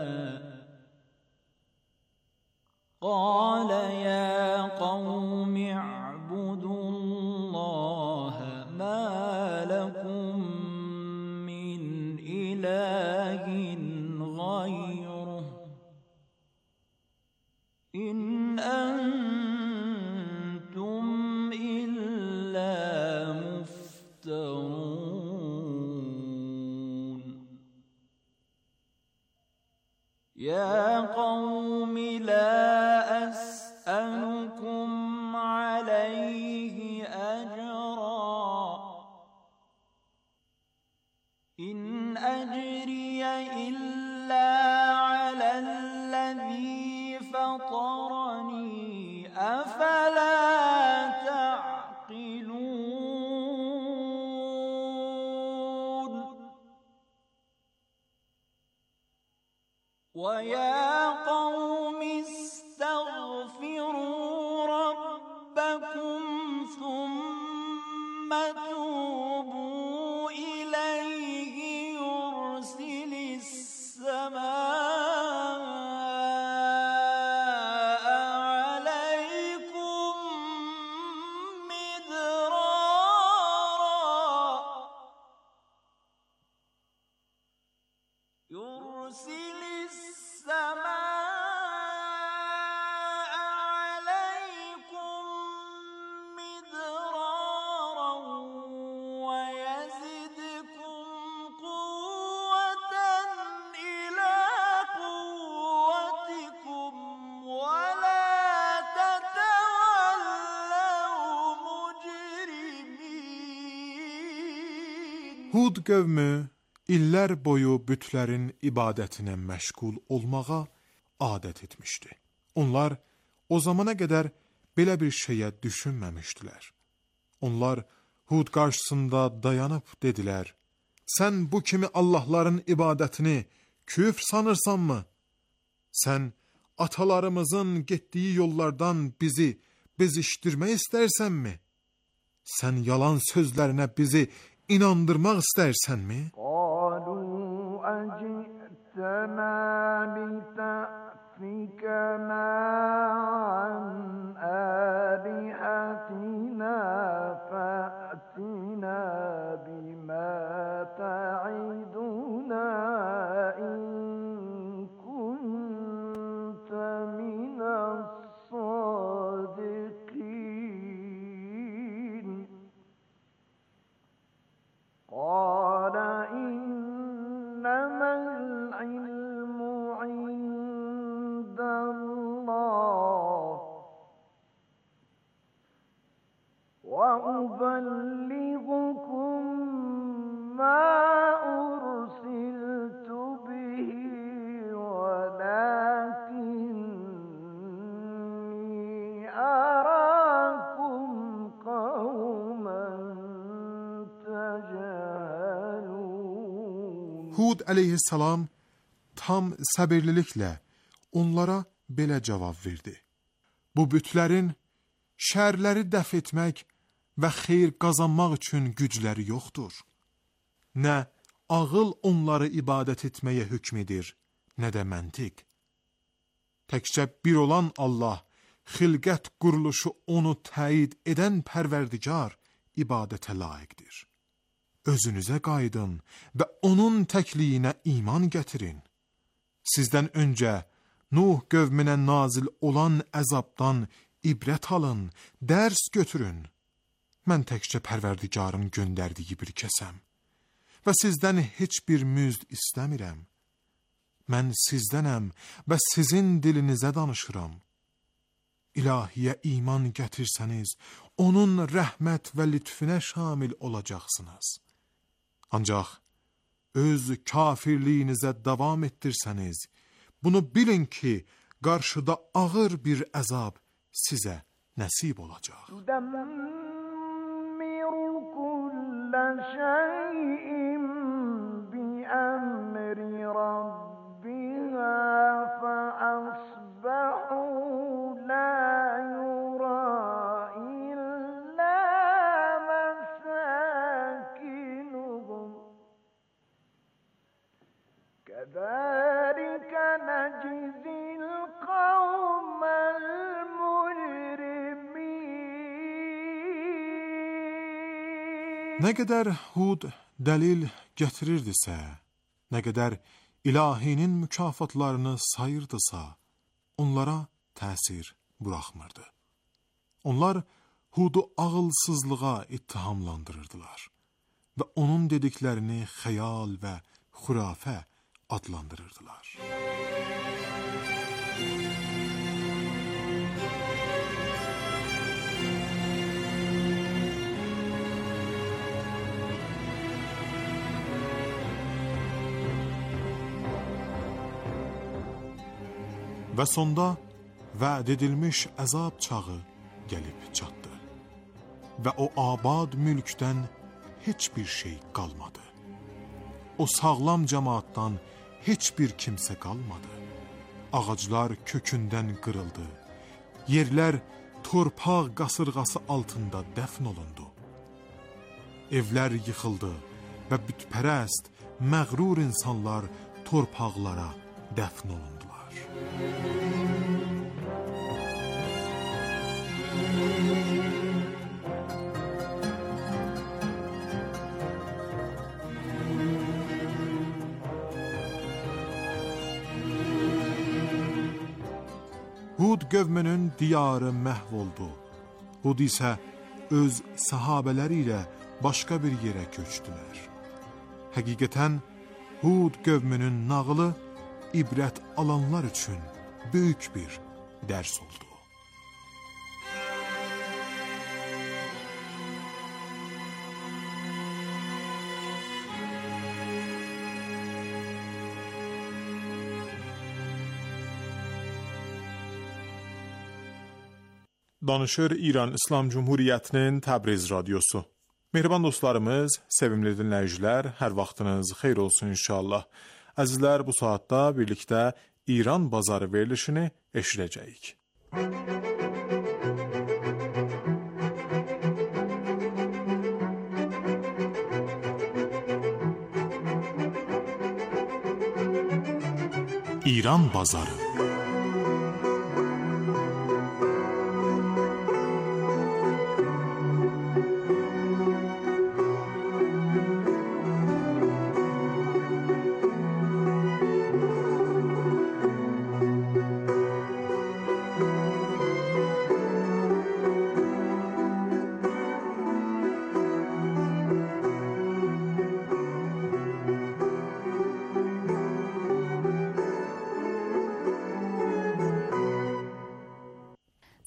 قَالَ يَا قَوْمِ اعْبُدُوا اللَّهَ مَا لَكُمْ مِنْ إِلَٰهٍ غَيْرُهُ إِنْ أَنْتُمْ إِلَّا مفترون يا قوم لا أسألكم عليه أجرا إن أجري إلا على الذي فطرني أفلا وَيَا قَوْمِ اسْتَغْفِرُوا رَبَّكُمْ ثُمَّ تُوبُوا إِلَيْهِ يُرْسِلِ السَّمَاءَ عَلَيْكُمْ مِدْرَارًا يُرْسِلِ السماء عليكم مدرارا ويزدكم قوة إلى قوتكم ولا تتولوا مجرمين. Hud qövmü İllər boyu bütlərin ibadətinə məşğul olmağa adət etmişdi. Onlar o zamana qədər belə bir şeyə düşünməmişdilər. Onlar Hud qarşısında dayanıb dedilər, sən bu kimi Allahların ibadətini küfr sanırsanmı? Sən atalarımızın getdiyi yollardan bizi bezişdirmək istərsənmi? Sən yalan sözlərinə bizi inandırmaq istərsənmi? قالوا أجئتنا لتأفكنا تُؤْفِكَنَا عَنْ آلِهَتِنَا فَأْتِنَا بِمَا تَعِدُنَا إِن كُنتَ مِنَ الصَّادِقِينَ قَالَ إِنَّمَا الْعِلْمُ عِندَ اللَّهِ وَأُبَلِّغُكُم مَّا أُرْسِلْتُ بِهِ وَلَٰكِنِّي أَرَاكُمْ قَوْمًا تَجْهَلُونَ. Hud əleyhissalam tam səbirliliklə onlara belə cavab verdi. Bu bütlərin şərləri dəf etmək və xeyir qazanmaq üçün gücləri yoxdur. Nə ağıl onları ibadət etməyə hükm edir, nə də məntiq. Təkcə bir olan Allah, xilqət quruluşu onu təyid edən pərverdigar ibadətə layiqdir. Özünüzə qayıdın və onun təkliyinə iman gətirin. Sizdən öncə Nuh qövminə nazil olan əzabdan ibrət alın, dərs götürün. Mən təkcə pərverdigarın göndərdiyi bir kəsəm və sizdən heç bir müzd istəmirəm. Mən sizdənəm və sizin dilinizə danışıram. İlahiyə iman gətirsəniz, onun rəhmət və lütfüne şamil olacaqsınız. Ancaq öz kafirliyinizə davam etdirsəniz, bunu bilin ki, qarşıda ağır bir əzab sizə nəsib olacaq. تُدَمِّرُ كُلَّ شَيْءٍ بِأَمْرِ رَبِّهَا فَأَصْبَحُوا لَا يُرَى إِلَّا مَسَاكِنُهُمْ كَذَلِكَ نَجْزِي الْقَوْمَ الْمُجْرِمِينَ. Nə qədər Hud dəlil gətirirdisə, nə qədər ilahinin mükafatlarını sayırdısa, onlara təsir buraxmırdı. Onlar Hudu ağılsızlığa ittihamlandırırdılar və onun dediklərini xəyal və xurafə adlandırırdılar. Və sonda vəd edilmiş əzab çağı gəlib çatdı və o abad mülkdən heç bir şey qalmadı. O sağlam cəmaatdan heç bir kimsə qalmadı. Ağaclar kökündən qırıldı. Yerlər torpaq qasırğası altında dəfn olundu. Evlər yıxıldı və bütpərəst, məğrur insanlar torpaqlara dəfn olundular. Hud qövmünün diyarı məhv oldu. Hud isə öz sahabələri ilə başqa bir yerə köçdülər. Həqiqətən Hud qövmünün nağılı ibrət alanlar üçün böyük bir dərs oldu. Danışır İran İslam Cumhuriyyətinin Təbriz radiosu. Mehriban dostlarımız, sevimli dinləyicilər, hər vaxtınız xeyir olsun inşallah. Əzizlər, bu saatda birlikdə İran bazarı verilişini eşidəcəyik. İran bazarı.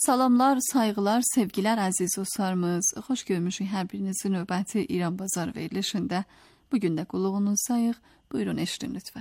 Salamlar, sayğılar, sevgilər əziz dostlarımız. Xoş görmüşük hər birinizin növbəti İran Bazar verilişində. Bugün də qulluğunuzdayıq. Buyurun eşidin lütfən.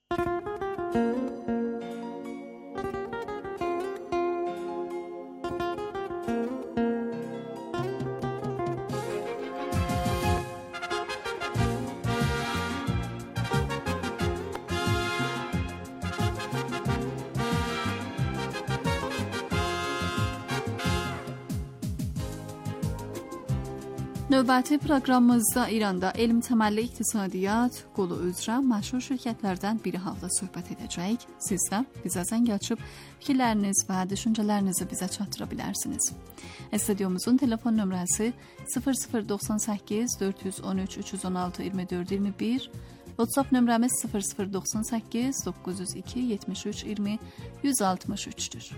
Növbəti proqramımızda İranda elm təməlli iqtisadiyyat qolu üzrə məşhur şirkətlərdən biri haqda söhbət edəcəyik. Siz də bizə zəng açıb fikirləriniz və düşüncələrinizi bizə çatdıra bilərsiniz. Studiomuzun telefon nömrəsi 0098 413 316 24 21, WhatsApp nömrəmiz 0098 902 73 20 163'dür.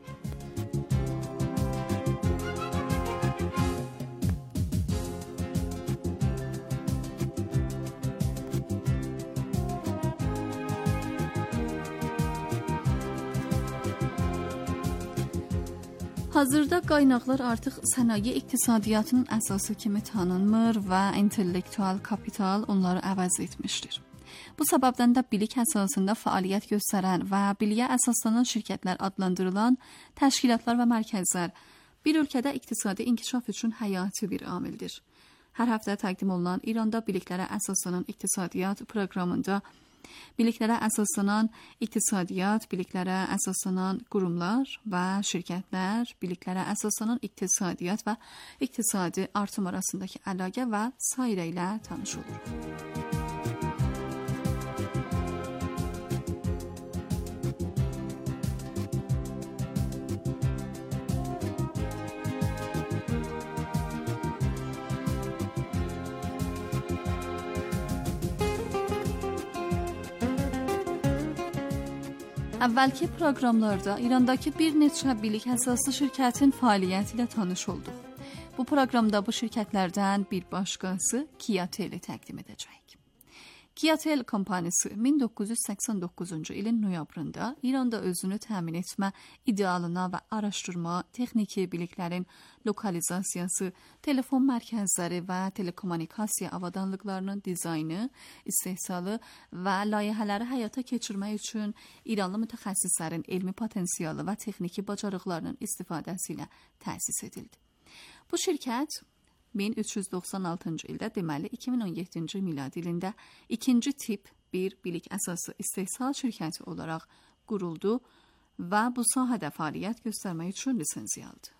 Hazırda qaynaqlar artıq sənaye iqtisadiyyatının əsası kimi tanınmır və intellektual kapital onları əvəz etmişdir. Bu səbəbdən də bilik əsasında fəaliyyət göstərən və biliyə əsaslanan şirkətlər adlandırılan təşkilatlar və mərkəzlər bir ölkədə iqtisadi inkişaf üçün həyati bir amildir. Hər həftə təqdim olunan İranda biliklərə əsaslanan iqtisadiyyat proqramında biliklərə əsaslanan iqtisadiyyat, biliklərə əsaslanan qurumlar və şirkətlər, biliklərə əsaslanan iqtisadiyyat və iqtisadi artım arasındakı əlaqə və sairə ilə tanış oluruq. Əvvəlki proqramlarda İrandakı bir neçə bilik əsaslı şirkətin fəaliyyəti ilə tanış olduq. Bu proqramda bu şirkətlərdən bir başqası Kiatel-i təqdim edəcəyik. Kiatel kompaniyası 1989-cu ilin noyabrında İranda özünü təmin etmə idealına və araşdırma, texniki biliklərin lokalizasiyası, telefon mərkəzləri və telekommunikasiya avadanlıqlarının dizaynı, istehsalı və layihələri həyata keçirmək üçün İranlı mütəxəssislərin elmi potensialı və texniki bacarıqlarının istifadəsi ilə təsis edildi. Bu şirkət 1396-cı ildə, deməli 2017-ci miladi ilində ikinci tip bir bilik əsaslı istehsal şirkəti olaraq quruldu və bu sahədə fəaliyyət göstərmək üçün lisenziya aldı.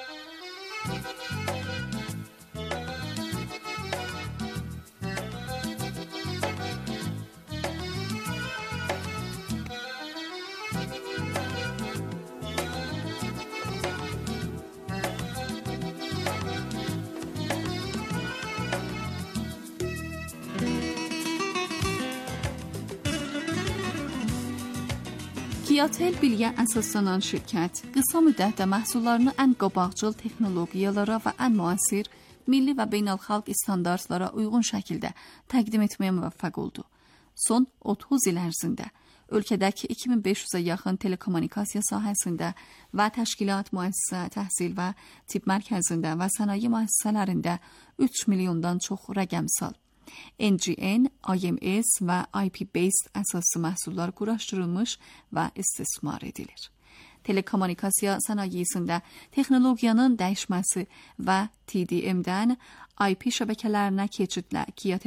Kiatel biliyə əsaslanan şirkət qısa müddətdə məhsullarını ən qabaqcıl texnologiyalara və ən müasir milli və beynəlxalq standartlara uyğun şəkildə təqdim etməyə müvəffəq oldu. Son 30 il ərzində ölkədəki 2500-ə yaxın telekommunikasiya sahəsində və təşkilat, müəssisə, təhsil və tibb mərkəzində və sənaye müəssisələrində 3 milyondan çox rəqəmsal NGN, IMS və IP-based əsaslı məhsullar quraşdırılmış və istismar edilir. Telekommunikasiya sənayesində texnologiyanın dəyişməsi və TDM-dən IP şəbəkələrinə keçidlə Kiatel